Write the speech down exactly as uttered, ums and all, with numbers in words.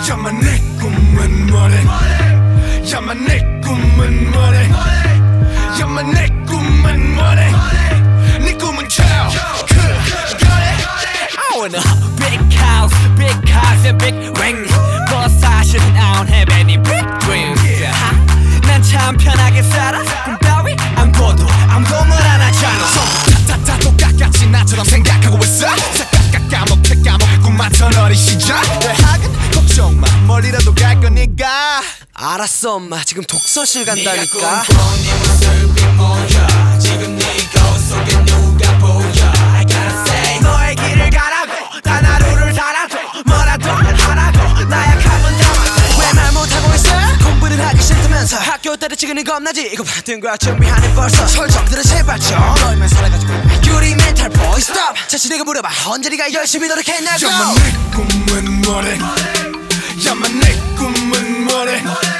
야마 내 꿈은 뭐래 야마 내 꿈은 뭐래 야마 내 꿈은 뭐래 네 꿈은 child I want a big house, big cars and big ring. But 사실은 I don't have any big dreams. 난 참 편하게 살아. 꿈 따위 안 꿔도 아무도 말 안 하잖아. 다다다 똑같이 나처럼 생각하고 있어 싹 까먹게 까먹게 꿈만던 어린 시절 대학은 걱정 마 멀리라도 갈 거니까 알았어 엄마 지금 독서실 간다니까. 꿈꿔온 네 모습이 뭐야 지금 네 거울 속에 누가 보여 I gotta say 너의 길을 가라고 단 하루를 살아도 뭐라도 하라고 나약함은 담아도 왜 말 못하고 있어 공부를 하기 싫다면서 학교 때려치기는 겁나지 이거 받은 거야 준비하는 벌써 설정들은 제발 좀 너희만 살아가지고 유리 멘탈 보이 스톱 자신에게 물어봐 언제 네가 열심히 노력했냐고. 야마 내 꿈은 뭐래 야마 내 꿈은 뭐래